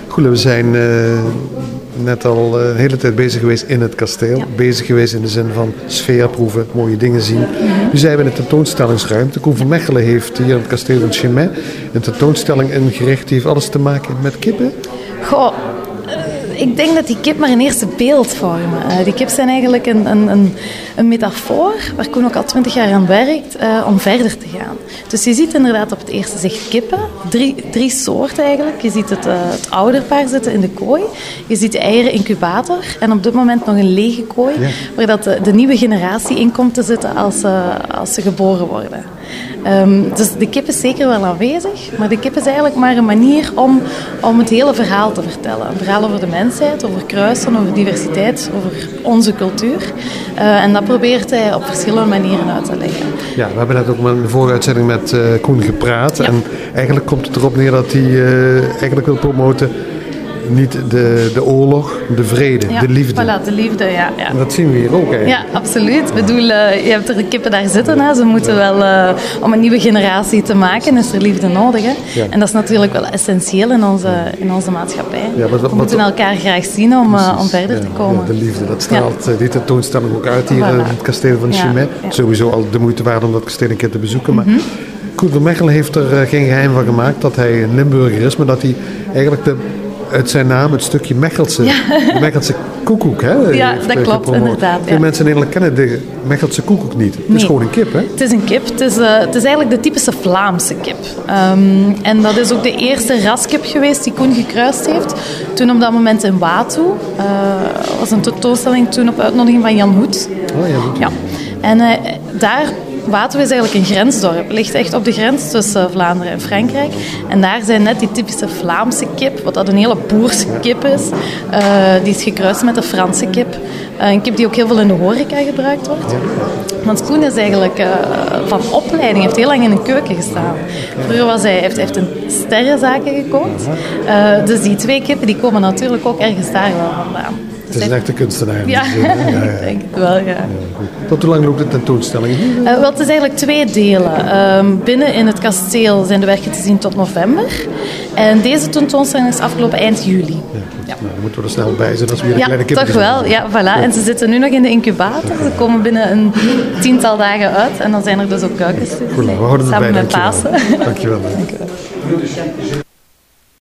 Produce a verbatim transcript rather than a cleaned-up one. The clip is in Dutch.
Goed, we zijn uh, net al uh, een hele tijd bezig geweest in het kasteel. Ja. Bezig geweest in de zin van sfeerproeven, mooie dingen zien. Mm-hmm. Nu zijn we in de tentoonstellingsruimte. Koen van Mechelen heeft hier in het kasteel van Chimay een tentoonstelling ingericht. Die heeft alles te maken met kippen. Goh. Ik denk dat die kip maar een eerste beeld vormen. Uh, die kip zijn eigenlijk een, een, een, een metafoor waar Koen ook al twintig jaar aan werkt uh, om verder te gaan. Dus je ziet inderdaad op het eerste zicht kippen. Drie, drie soorten eigenlijk. Je ziet het, uh, het ouderpaar zitten in de kooi. Je ziet de eieren incubator. En op dit moment nog een lege kooi. Ja. Waar dat de, de nieuwe generatie in komt te zitten als, uh, als ze geboren worden. Um, dus de kip is zeker wel aanwezig, maar de kip is eigenlijk maar een manier om, om het hele verhaal te vertellen. Een verhaal over de mensheid, over kruisen, over diversiteit, over onze cultuur. Uh, en dat probeert hij op verschillende manieren uit te leggen. Ja, we hebben net ook in de vorige uitzending met uh, Koen gepraat. Ja. En eigenlijk komt het erop neer dat hij uh, eigenlijk wil promoten niet de, de oorlog, de vrede, ja, de liefde. Voilà, de liefde, ja. ja. Dat zien we hier ook eigenlijk. Ja, absoluut. Ik bedoel, uh, je hebt er de kippen daar zitten. Hè. Ze moeten wel, uh, om een nieuwe generatie te maken, is er liefde nodig. Hè. Ja. En dat is natuurlijk wel essentieel in onze, in onze maatschappij. Ja, wat, wat, we moeten elkaar graag zien om, uh, om verder ja, te komen. Ja, de liefde, dat straalt ja. die tentoonstelling ook uit hier voilà. in het kasteel van Chimay. Ja, ja. Sowieso al de moeite waard om dat kasteel een keer te bezoeken. Mm-hmm. Maar Koen van Mechelen heeft er uh, geen geheim van gemaakt dat hij een Limburger is, maar dat hij eigenlijk de uit zijn naam het stukje Mechelse, ja. de Mechelse koekoek. Hè, ja, dat klopt, gepromoot. Inderdaad. Veel ja. mensen in Nederland kennen de Mechelse koekoek niet. Het nee. is gewoon een kip, hè? Het is een kip. Het is, uh, het is eigenlijk de typische Vlaamse kip. Um, en dat is ook de eerste raskip geweest die Koen gekruist heeft. Toen op dat moment in Watu. Uh, was een tentoonstelling toen op uitnodiging van Jan Hoet. Oh, Jan Hoet. Ja. En uh, daar... Watu is eigenlijk een grensdorp. Ligt echt op de grens tussen Vlaanderen en Frankrijk. En daar zijn net die typische Vlaamse kip, wat dat een hele boerse kip is. Uh, die is gekruist met de Franse kip. Uh, een kip die ook heel veel in de horeca gebruikt wordt. Want Koen is eigenlijk uh, van opleiding, heeft heel lang in een keuken gestaan. Vroeger was hij, heeft, heeft een sterrenzaken gekookt. Uh, dus die twee kippen die komen natuurlijk ook ergens daar wel vandaan. Het is een echte kunstenaar. Ja, ja, ja, ja. Ik denk het wel, ja. ja Tot hoe lang loopt de tentoonstelling? Uh, wel, het is eigenlijk twee delen. Um, binnen in het kasteel zijn de werken te zien tot november. En deze tentoonstelling is afgelopen eind juli. Ja, ja. Nou, dan moeten we er snel bij zijn als we weer een ja, kleine kippen toch wel. Ja, voilà. Ja. En ze zitten nu nog in de incubator. Ze komen binnen een tiental dagen uit. En dan zijn er dus ook kuikens. Goed, we houden het samen bij. met Pasen. Dankjewel. Dankjewel.